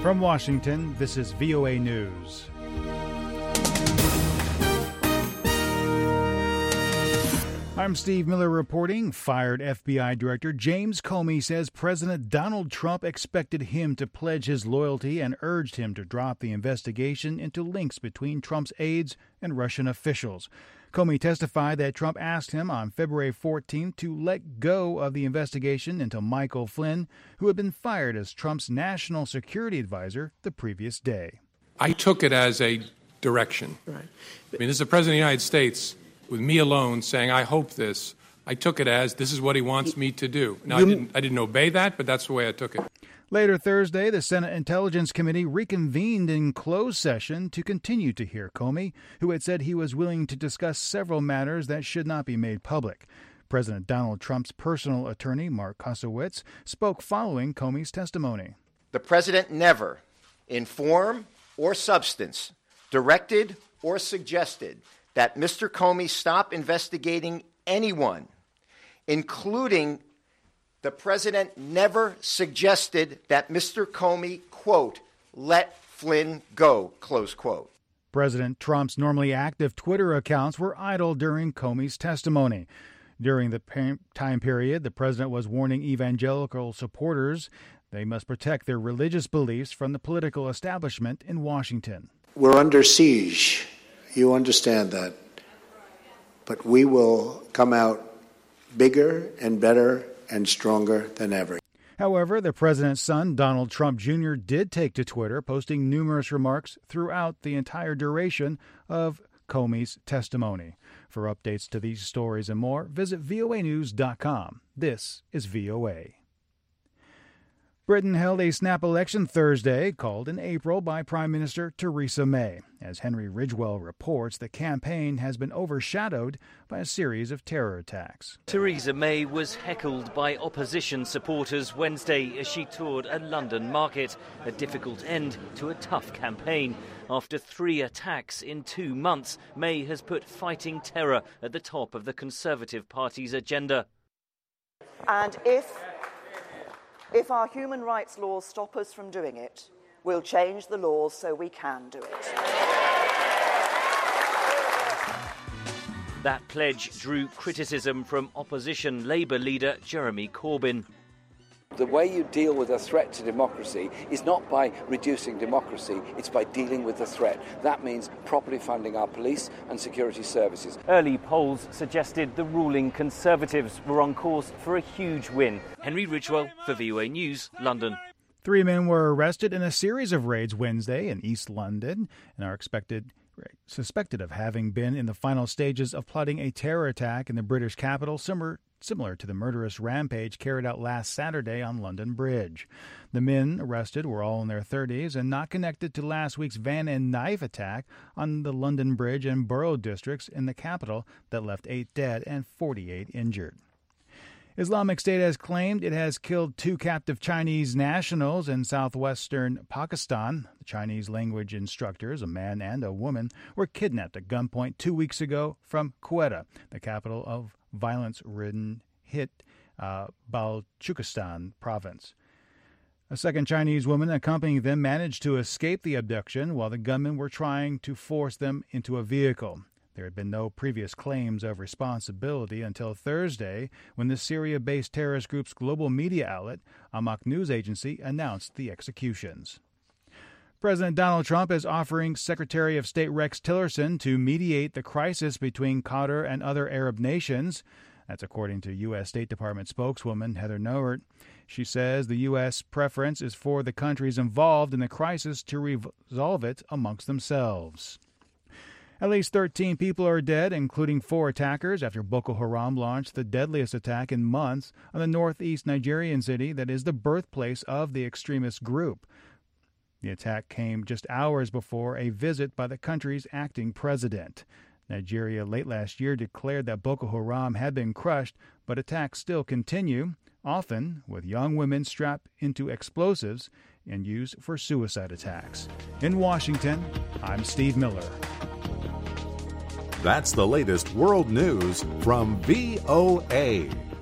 From Washington, this is VOA News. I'm Steve Miller reporting. Fired FBI Director James Comey says President Donald Trump expected him to pledge his loyalty and urged him to drop the investigation into links between Trump's aides and Russian officials. Comey testified that Trump asked him on February 14th to let go of the investigation into Michael Flynn, who had been fired as Trump's national security advisor the previous day. I took it as a direction. Right. I mean, this is the President of the United States with me alone saying, I hope this. I took it as this is what he wants me to do. Now, I didn't obey that, but that's the way I took it. Later Thursday, the Senate Intelligence Committee reconvened in closed session to continue to hear Comey, who had said he was willing to discuss several matters that should not be made public. President Donald Trump's personal attorney, Mark Kosowitz, spoke following Comey's testimony. The president never, in form or substance, directed or suggested that Mr. Comey stop investigating anyone, including the president never suggested that Mr. Comey, quote, let Flynn go, close quote. President Trump's normally active Twitter accounts were idle during Comey's testimony. During the time period, the president was warning evangelical supporters they must protect their religious beliefs from the political establishment in Washington. We're under siege. You understand that. But we will come out bigger and better and stronger than ever. However, the president's son, Donald Trump Jr., did take to Twitter, posting numerous remarks throughout the entire duration of Comey's testimony. For updates to these stories and more, visit voanews.com. This is VOA. Britain held a snap election Thursday, called in April by Prime Minister Theresa May. As Henry Ridgwell reports, the campaign has been overshadowed by a series of terror attacks. Theresa May was heckled by opposition supporters Wednesday as she toured a London market, a difficult end to a tough campaign. After 3 attacks in 2 months, May has put fighting terror at the top of the Conservative Party's agenda. And if our human rights laws stop us from doing it, we'll change the laws so we can do it. That pledge drew criticism from opposition Labour leader Jeremy Corbyn. The way you deal with a threat to democracy is not by reducing democracy, it's by dealing with the threat. That means properly funding our police and security services. Early polls suggested the ruling Conservatives were on course for a huge win. Henry Ridgwell for VOA News, London. 3 men were arrested in a series of raids Wednesday in East London and are suspected of having been in the final stages of plotting a terror attack in the British capital, similar to the murderous rampage carried out last Saturday on London Bridge. The men arrested were all in their 30s and not connected to last week's van and knife attack on the London Bridge and Borough districts in the capital that left 8 dead and 48 injured. Islamic State has claimed it has killed 2 captive Chinese nationals in southwestern Pakistan. The Chinese language instructors, a man and a woman, were kidnapped at gunpoint 2 weeks ago from Quetta, the capital of violence-ridden Balochistan province. A second Chinese woman accompanying them managed to escape the abduction while the gunmen were trying to force them into a vehicle. There had been no previous claims of responsibility until Thursday when the Syria-based terrorist group's global media outlet, Amaq News Agency, announced the executions. President Donald Trump is offering Secretary of State Rex Tillerson to mediate the crisis between Qatar and other Arab nations. That's according to U.S. State Department spokeswoman Heather Nauert. She says the U.S. preference is for the countries involved in the crisis to resolve it amongst themselves. At least 13 people are dead, including 4 attackers, after Boko Haram launched the deadliest attack in months on the northeast Nigerian city that is the birthplace of the extremist group. The attack came just hours before a visit by the country's acting president. Nigeria late last year declared that Boko Haram had been crushed, but attacks still continue, often with young women strapped into explosives and used for suicide attacks. In Washington, I'm Steve Miller. That's the latest world news from VOA.